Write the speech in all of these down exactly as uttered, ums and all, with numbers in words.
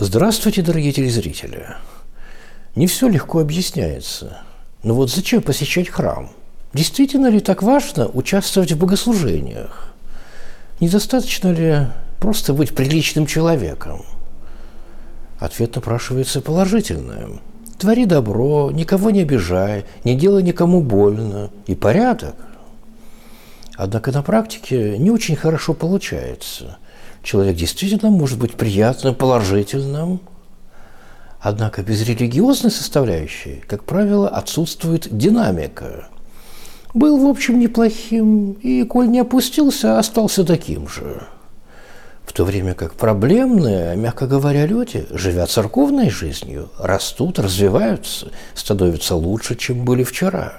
Здравствуйте, дорогие телезрители! Не все легко объясняется. Но вот зачем посещать храм? Действительно ли так важно участвовать в богослужениях? Недостаточно ли просто быть приличным человеком? Ответ напрашивается положительный. Твори добро, никого не обижай, не делай никому больно, и порядок. Однако на практике не очень хорошо получается. Человек действительно может быть приятным, положительным. Однако без религиозной составляющей, как правило, отсутствует динамика. Был, в общем, неплохим, и, коль не опустился, остался таким же. В то время как проблемные, мягко говоря, люди, живя церковной жизнью, растут, развиваются, становятся лучше, чем были вчера.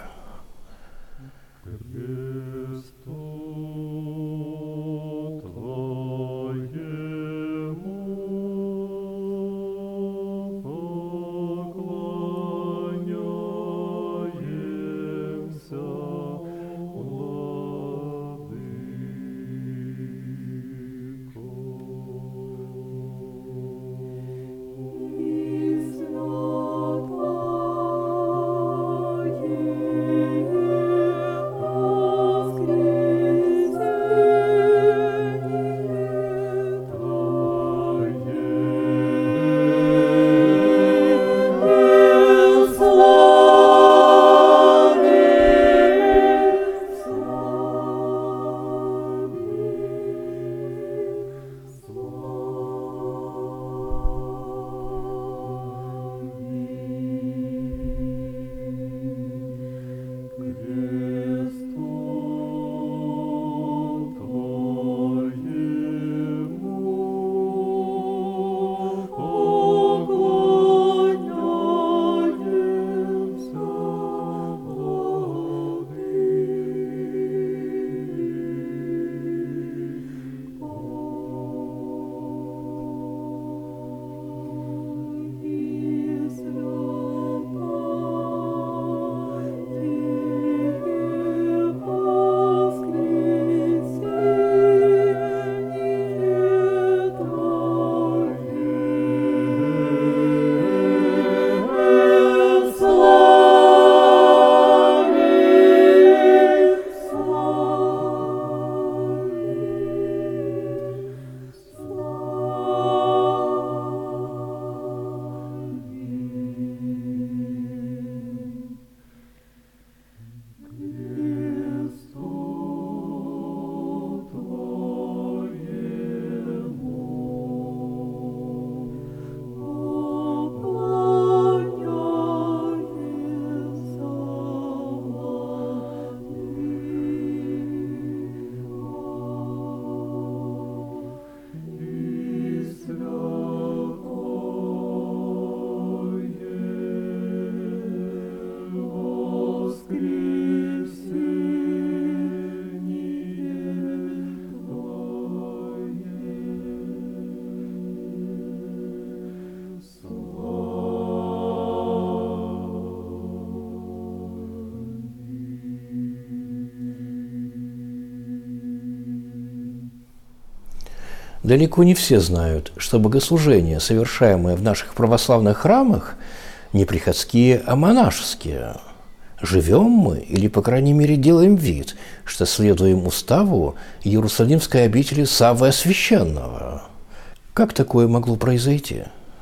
Далеко не все знают, что богослужения, совершаемые в наших православных храмах, не приходские, а монашеские. Живем мы, или, по крайней мере, делаем вид, что следуем уставу Иерусалимской обители Саввы Освященного. Как такое могло произойти?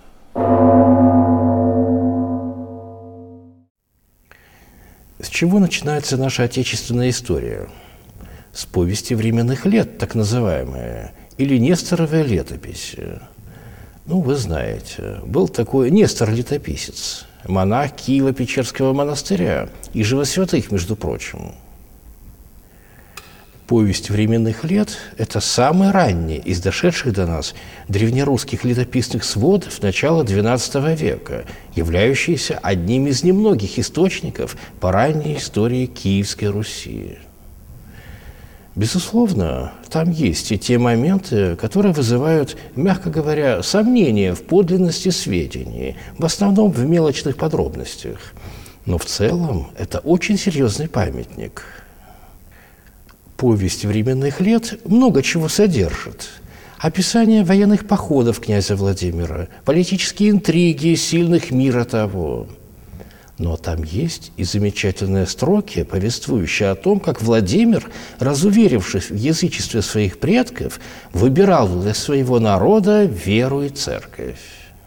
С чего начинается наша отечественная история? С повести временных лет, так называемая, или Несторовая летопись. Ну, вы знаете, был такой Нестор-летописец, монах Киево-Печерского монастыря и живосвятых, между прочим. Повесть временных лет – это самый ранний из дошедших до нас древнерусских летописных сводов начала двенадцатого века, являющийся одним из немногих источников по ранней истории Киевской Руси. Безусловно, там есть и те моменты, которые вызывают, мягко говоря, сомнения в подлинности сведений, в основном в мелочных подробностях. Но в целом это очень серьезный памятник. Повесть временных лет много чего содержит. описание военных походов князя Владимира, политические интриги сильных мира того. Но там есть и замечательные строки, повествующие о том, как Владимир, разуверившись в язычестве своих предков, выбирал для своего народа веру и церковь.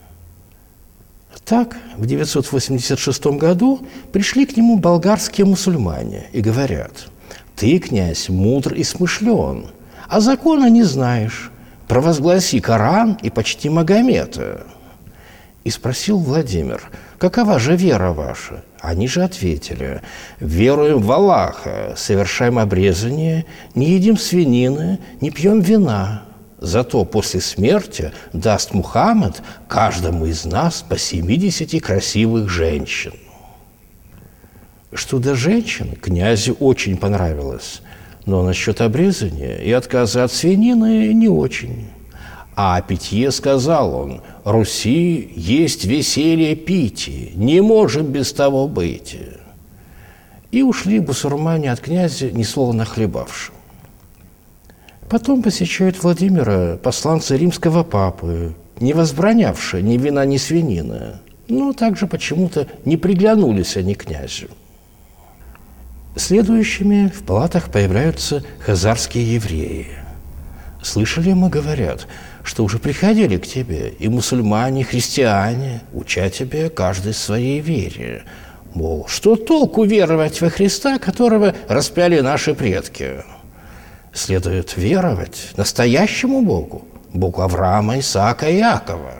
Так, в девятьсот восемьдесят шестом году пришли к нему болгарские мусульмане и говорят: «Ты, князь, мудр и смышлен, а закона не знаешь. Провозгласи Коран и почти Магомета». И спросил Владимир: «Какова же вера ваша?» Они же ответили: «Веруем в Аллаха, совершаем обрезание, не едим свинины, не пьем вина. Зато после смерти даст Мухаммад каждому из нас по семидесяти красивых женщин». Что до женщин, князю очень понравилось, но насчет обрезания и отказа от свинины не очень. А о питье сказал он: «Руси есть веселье пити, не можем без того быть». И ушли бусурмане от князя, ни слова нахлебавши. Потом посещают Владимира посланцы римского папы, не возбранявшие ни вина, ни свинины, но также почему-то не приглянулись они князю. Следующими в палатах появляются хазарские евреи. «Слышали, мы, говорят, что уже приходили к тебе и мусульмане, и христиане, уча тебе каждой своей вере. Мол, что толку веровать во Христа, которого распяли наши предки? Следует веровать настоящему Богу, Богу Авраама, Исаака и Иакова».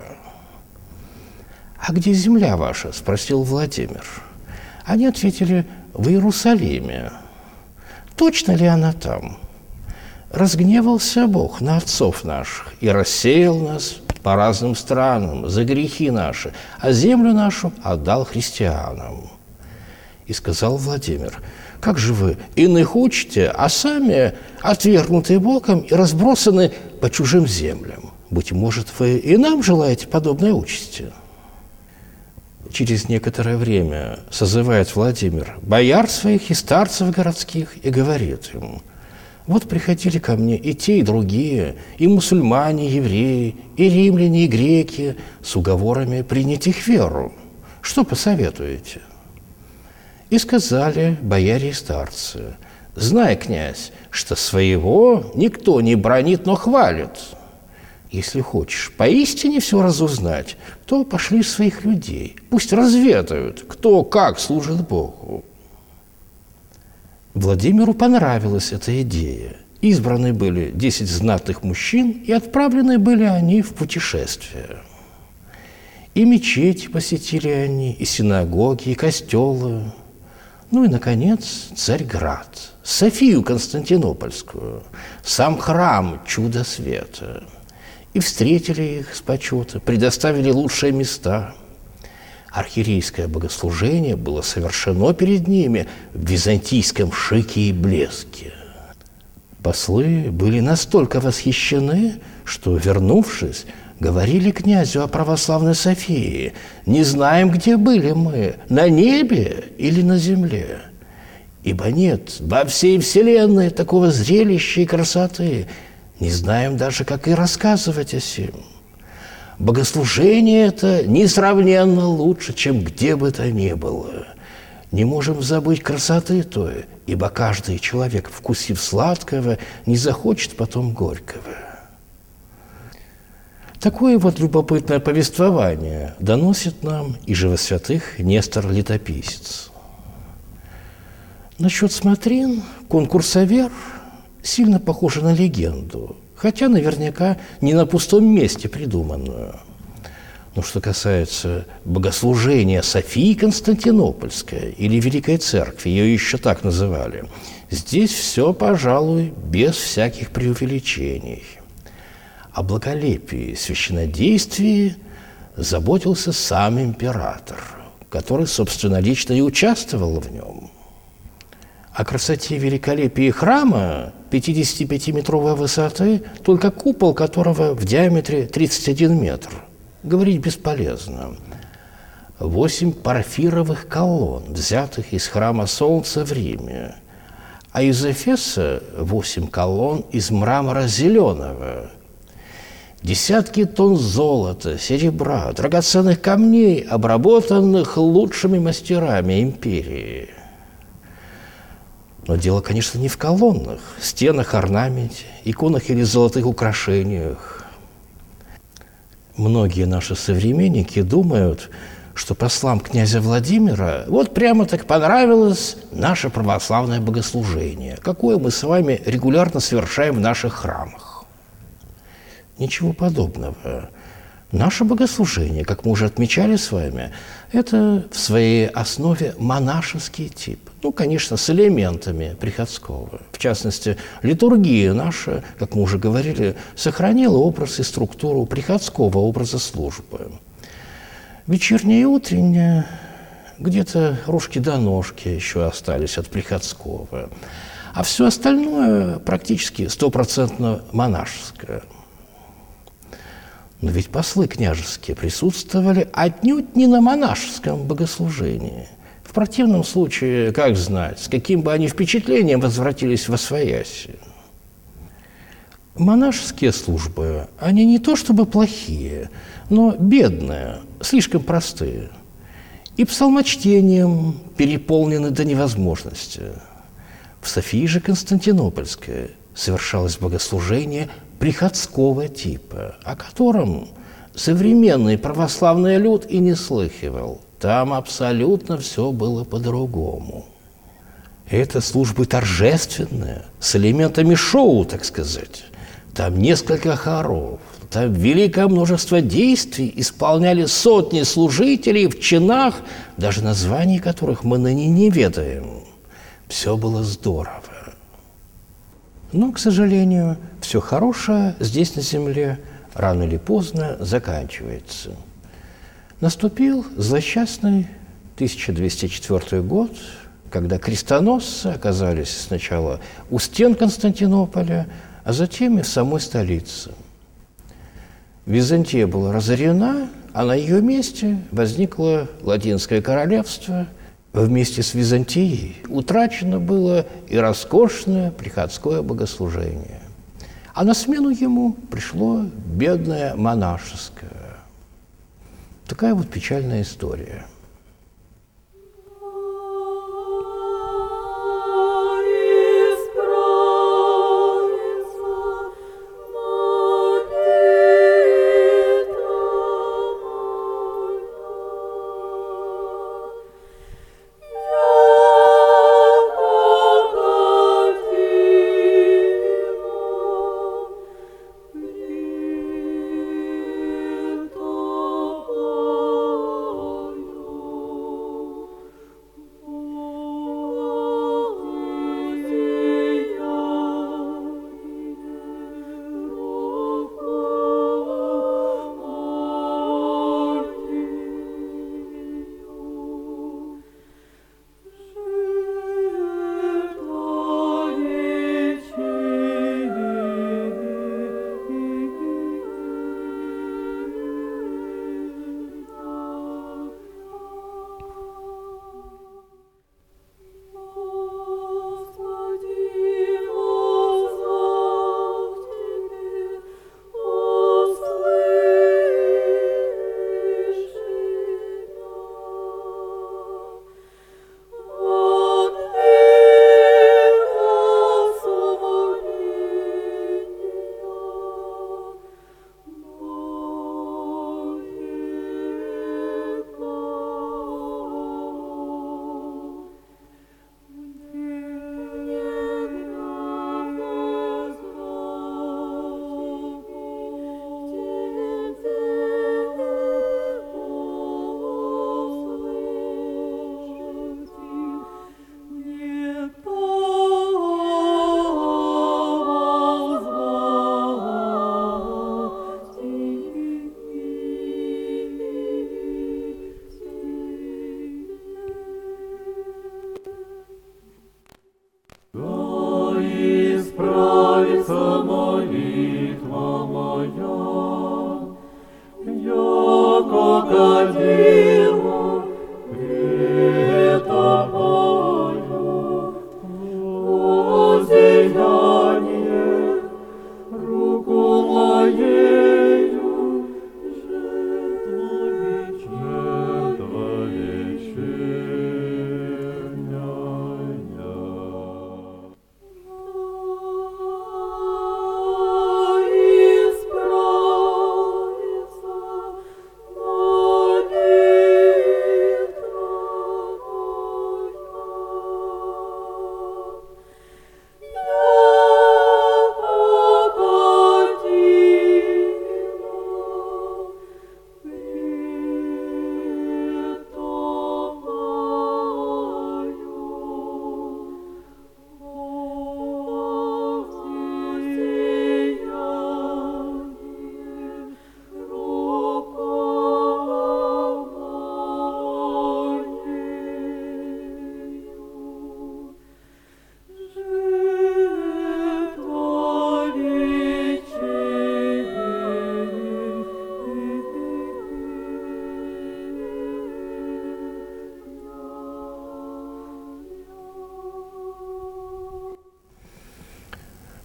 «А где земля ваша?» – спросил Владимир. Они ответили: «В Иерусалиме». «Точно ли она там?» «Разгневался Бог на отцов наших и рассеял нас по разным странам за грехи наши, а землю нашу отдал христианам». И сказал Владимир: «Как же вы иных учите, а сами отвергнуты Богом и разбросаны по чужим землям? Быть может, вы и нам желаете подобной участи?» Через некоторое время созывает Владимир бояр своих и старцев городских и говорит им: «Вот приходили ко мне и те, и другие, и мусульмане, и евреи, и римляне, и греки, с уговорами принять их веру. Что посоветуете?» И сказали бояре и старцы: «Знай, князь, что своего никто не бранит, но хвалит. Если хочешь поистине все разузнать, то пошли своих людей, пусть разведают, кто как служит Богу». Владимиру понравилась эта идея. Избраны были десять знатных мужчин, и отправлены были они в путешествие. И мечети посетили они, и синагоги, и костелы. Ну и, наконец, Царьград, Софию Константинопольскую, сам храм чудо света. И встретили их с почета, предоставили лучшие места. Архиерейское богослужение было совершено перед ними в византийском шике и блеске. Послы были настолько восхищены, что, вернувшись, говорили князю о православной Софии: «Не знаем, где были мы, на небе или на земле. Ибо нет во всей вселенной такого зрелища и красоты. Не знаем даже, как и рассказывать о сем. Богослужение это несравненно лучше, чем где бы то ни было. Не можем забыть красоты той, ибо каждый человек, вкусив сладкого, не захочет потом горького». Такое вот любопытное повествование доносит нам и живосвятых Нестор Летописец. Насчет смотрин конкурсовер сильно похоже на легенду, хотя наверняка не на пустом месте придуманную. Но что касается богослужения Софии Константинопольской или Великой Церкви, ее еще так называли, здесь все, пожалуй, без всяких преувеличений. О благолепии священнодействии заботился сам император, который, собственно, лично и участвовал в нем. О красоте и великолепии храма пятидесятипятиметровой высоты, только купол которого в диаметре тридцать один метр, говорить бесполезно. Восемь порфировых колонн, взятых из храма Солнца в Риме, а из Эфеса восемь колонн из мрамора зеленого. Десятки тонн золота, серебра, драгоценных камней, обработанных лучшими мастерами империи. Но дело, конечно, не в колоннах, стенах, орнаменте, иконах или золотых украшениях. Многие наши современники думают, что послам князя Владимира вот прямо так понравилось наше православное богослужение, какое мы с вами регулярно совершаем в наших храмах. Ничего подобного. Наше богослужение, как мы уже отмечали с вами, это в своей основе монашеский тип. Ну, конечно, с элементами приходского. В частности, литургия наша, как мы уже говорили, сохранила образ и структуру приходского образа службы. Вечерняя и утренняя, где-то рожки до ножки еще остались от приходского. А все остальное практически стопроцентно монашеское. Но ведь послы княжеские присутствовали отнюдь не на монашеском богослужении. В противном случае, как знать, с каким бы они впечатлением возвратились восвояси. Монашеские службы, они не то чтобы плохие, но бедные, слишком простые. И псалмочтением переполнены до невозможности. В Софии же Константинопольской совершалось богослужение приходского типа, о котором современный православный люд и не слыхивал. Там абсолютно все было по-другому. Это службы торжественные, с элементами шоу, так сказать. Там несколько хоров, там великое множество действий исполняли сотни служителей в чинах, даже названий которых мы ныне не ведаем. Все было здорово. Но, к сожалению, все хорошее здесь, на земле, рано или поздно заканчивается. Наступил злосчастный тысяча двести четвёртый год, когда крестоносцы оказались сначала у стен Константинополя, а затем и в самой столице. Византия была разорена, а на ее месте возникло Латинское королевство. Вместе с Византией утрачено было и роскошное приходское богослужение. А на смену ему пришло бедное монашеское. Такая вот печальная история.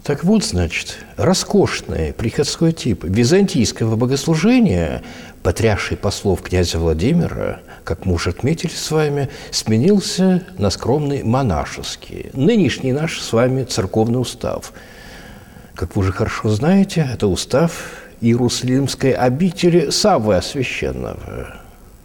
Так вот, значит, роскошный приходской тип византийского богослужения, потрясший послов князя Владимира, как мы уже отметили с вами, сменился на скромный монашеский, нынешний наш с вами церковный устав. Как вы уже хорошо знаете, это устав Иерусалимской обители Саввы Священного.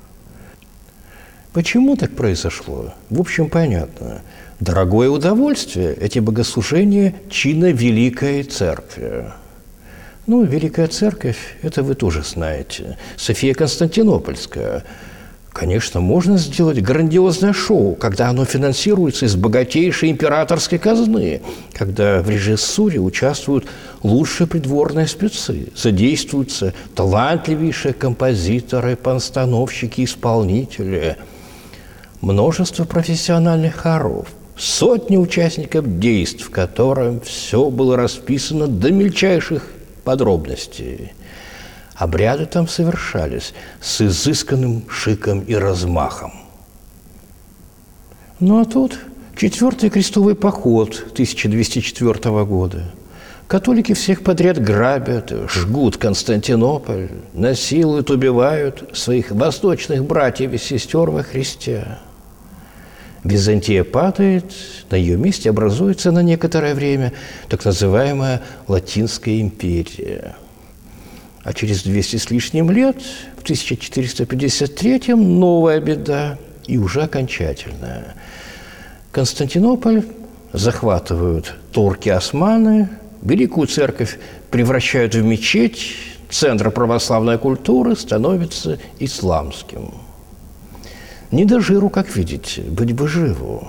Почему так произошло? В общем, понятно. Дорогое удовольствие – эти богослужения чина Великой Церкви. Ну, Великая Церковь – это вы тоже знаете. София Константинопольская. Конечно, можно сделать грандиозное шоу, когда оно финансируется из богатейшей императорской казны, когда в режиссуре участвуют лучшие придворные спецы, задействуются талантливейшие композиторы, постановщики, исполнители, множество профессиональных хоров, сотни участников действий, в котором все было расписано до мельчайших подробностей. Обряды там совершались с изысканным шиком и размахом. Ну а тут четвертый крестовый поход тысяча двести четвёртого года. Католики всех подряд грабят, жгут Константинополь, насилуют, убивают своих восточных братьев и сестер во Христе. Византия падает, на ее месте образуется на некоторое время так называемая Латинская империя. А через двести с лишним лет, в тысяча четыреста пятьдесят третьем, новая беда и уже окончательная. Константинополь захватывают турки-османы, Великую Церковь превращают в мечеть, центр православной культуры становится исламским. Не до жиру, как видите, быть бы живу.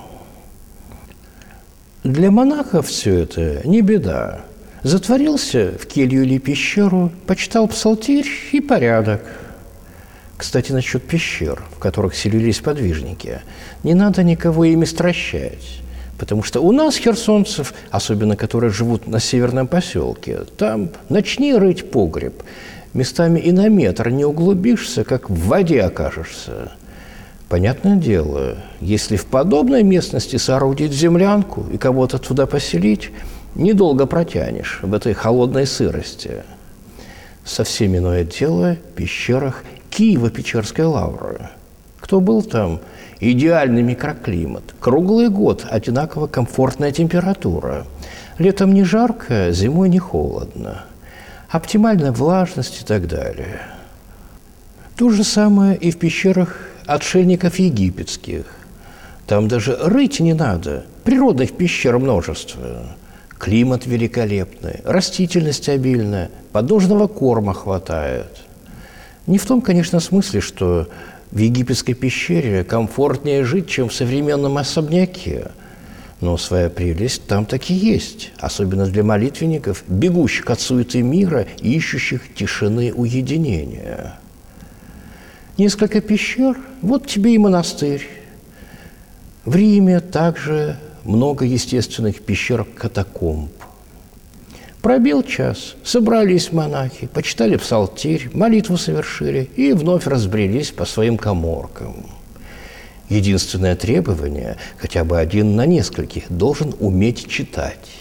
Для монахов все это не беда. Затворился в келью или пещеру, почитал псалтирь и порядок. Кстати, насчет пещер, в которых селились подвижники, не надо никого ими стращать, потому что у нас, херсонцев, особенно которые живут на северном поселке, там начни рыть погреб, местами и на метр не углубишься, как в воде окажешься. Понятное дело, если в подобной местности соорудить землянку и кого-то туда поселить, недолго протянешь в этой холодной сырости. Совсем иное дело в пещерах Киево-Печерской лавры. Кто был там? Идеальный микроклимат. Круглый год одинаково комфортная температура. Летом не жарко, зимой не холодно. Оптимальная влажность и так далее. То же самое и в пещерах отшельников египетских. Там даже рыть не надо. Природных пещер множество. Климат великолепный, растительность обильная, подножного корма хватает. Не в том, конечно, смысле, что в египетской пещере комфортнее жить, чем в современном особняке. Но своя прелесть там таки есть, особенно для молитвенников, бегущих от суеты мира и ищущих тишины и уединения. Несколько пещер, вот тебе и монастырь. В Риме также много естественных пещер-катакомб. Пробил час, собрались монахи, почитали псалтирь, молитву совершили и вновь разбрелись по своим каморкам. Единственное требование, хотя бы один на нескольких, должен уметь читать.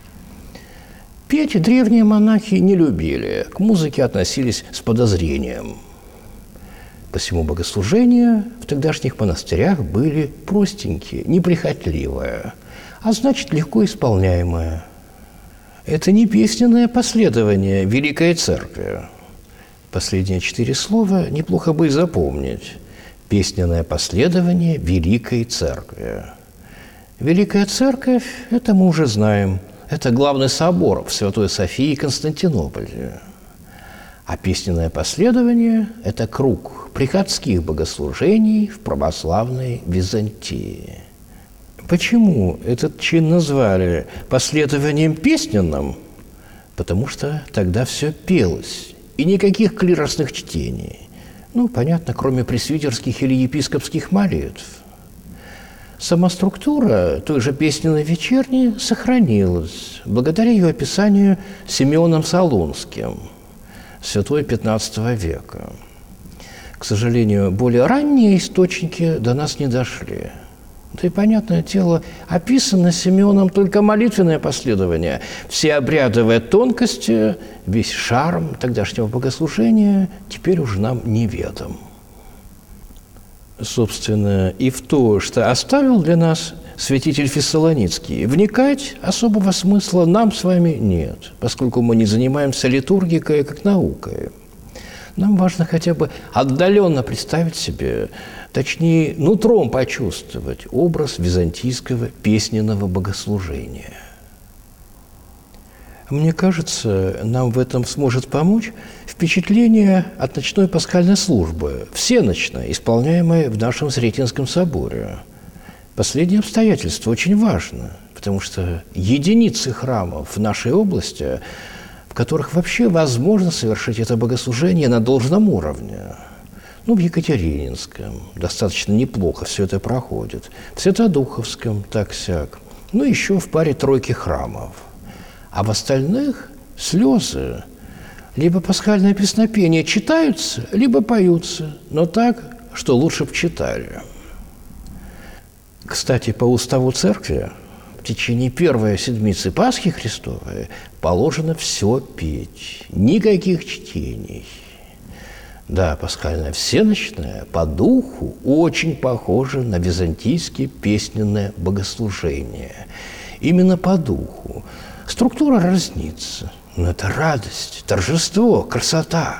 Петь древние монахи не любили, к музыке относились с подозрением. Посему богослужения в тогдашних монастырях были простенькие, неприхотливые, а значит, легко исполняемые. Это не песенное последование Великой Церкви. Последние четыре слова неплохо бы и запомнить. Песенное последование Великой Церкви. Великая Церковь, это мы уже знаем, это главный собор в Святой Софии и Константинополе. А песенное последование – это круг приходских богослужений в православной Византии. Почему этот чин назвали последованием песенным? Потому что тогда все пелось, и никаких клиросных чтений. Ну, понятно, кроме пресвитерских или епископских молитв. Сама структура той же песенной вечерни сохранилась благодаря ее описанию Симеоном Солунским, святой пятнадцатого века. К сожалению, более ранние источники до нас не дошли. Да и, понятное дело, описано Симеоном только молитвенное последование. Все обрядовые тонкости, весь шарм тогдашнего богослужения теперь уже нам неведом. Собственно, и в то, что оставил для нас святитель Фессалоницкий, вникать особого смысла нам с вами нет, поскольку мы не занимаемся литургикой как наукой. Нам важно хотя бы отдаленно представить себе, точнее, нутром почувствовать образ византийского песненного богослужения. Мне кажется, нам в этом сможет помочь впечатление от ночной пасхальной службы, всеночной, исполняемой в нашем Сретенском соборе. Последнее обстоятельство очень важно, потому что единицы храмов в нашей области, в которых вообще возможно совершить это богослужение на должном уровне. Ну, в Екатерининском достаточно неплохо все это проходит, в Святодуховском так-сяк, ну, еще в паре тройки храмов. А в остальных слезы, либо пасхальное песнопение читаются, либо поются, но так, что лучше б читали. Кстати, по уставу церкви в течение первой седмицы Пасхи Христовой положено все петь, никаких чтений. Да, пасхальное всеночное по духу очень похоже на византийские песненное богослужение. Именно по духу. Структура разнится, но это радость, торжество, красота.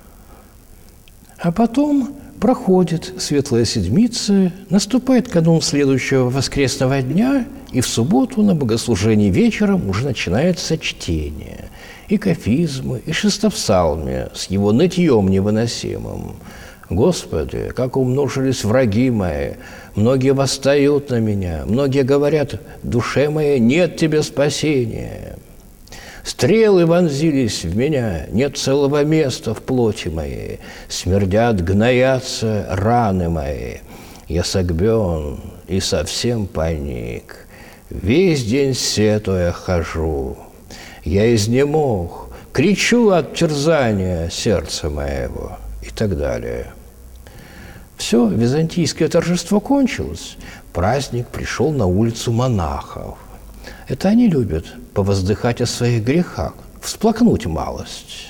А потом проходит Светлая Седмица, наступает канун следующего воскресного дня, и в субботу на богослужении вечером уже начинается чтение. И кафизмы, и шестопсалмия с его нытьем невыносимым. «Господи, как умножились враги мои! Многие восстают на меня, многие говорят, в душе моей нет тебе спасения. Стрелы вонзились в меня, нет целого места в плоти моей. Смердят, гноятся раны мои. Я согбен и совсем паник. Весь день сетуя хожу. Я изнемог, кричу от терзания сердца моего». И так далее. Все, византийское торжество кончилось. Праздник пришел на улицу монахов. Это они любят повоздыхать о своих грехах, всплакнуть малость.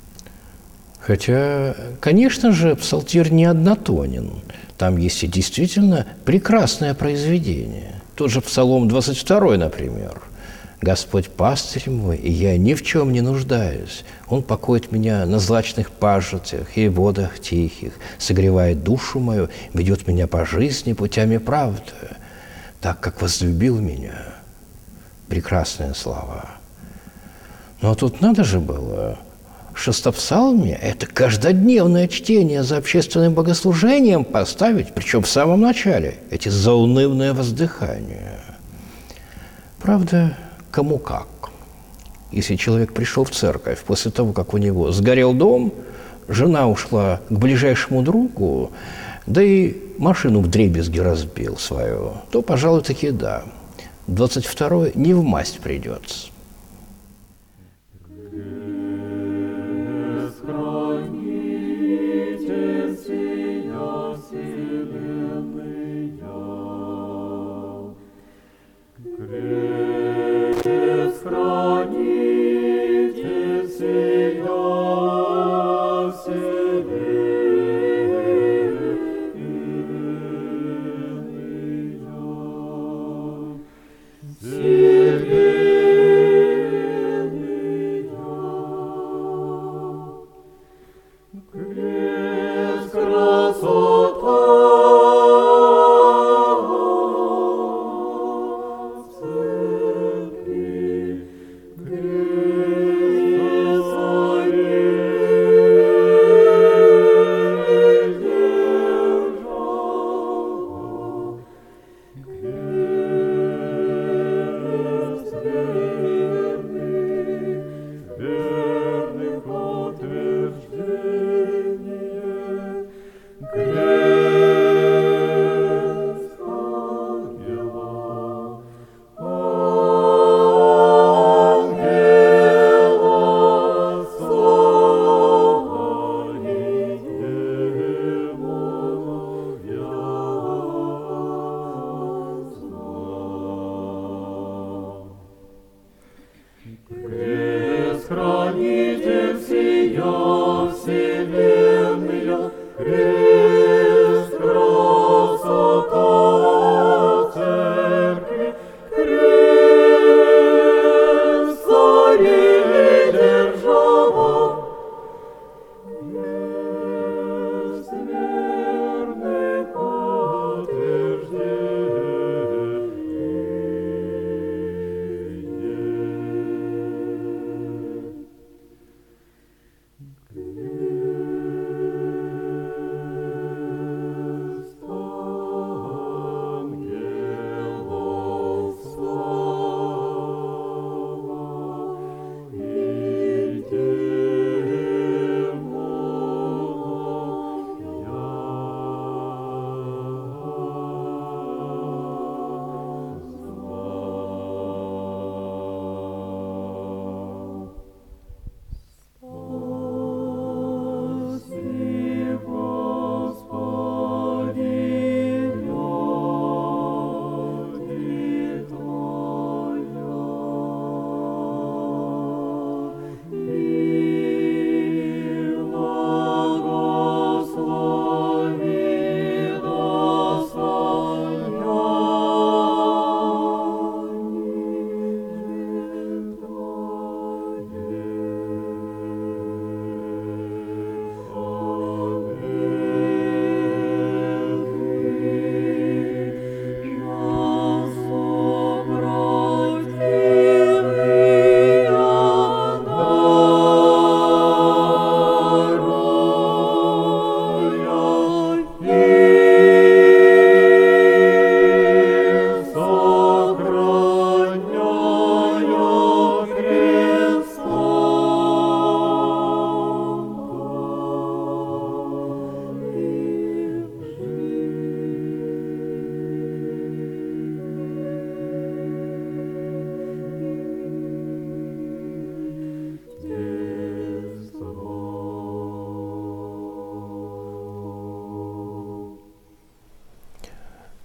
Хотя, конечно же, псалтирь не однотонен. Там есть и действительно прекрасное произведение. Тот же Псалом двадцать второй, например. «Господь пастырь мой, и я ни в чем не нуждаюсь. Он покоит меня на злачных пажитях и водах тихих, согревает душу мою, ведет меня по жизни путями правды, так как возлюбил меня». Прекрасные слова. Но тут надо же было. Шестопсалмие – это каждодневное чтение за общественным богослужением поставить, причем в самом начале, эти заунывные воздыхания. Правда, кому как. Если человек пришел в церковь после того, как у него сгорел дом, жена ушла к ближайшему другу, да и машину вдребезги разбил свою, то, пожалуй, таки да. двадцать второй не в масть придется. Сильный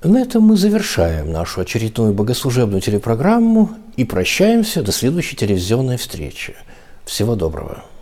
На этом мы завершаем нашу очередную богослужебную телепрограмму и прощаемся до следующей телевизионной встречи. Всего доброго.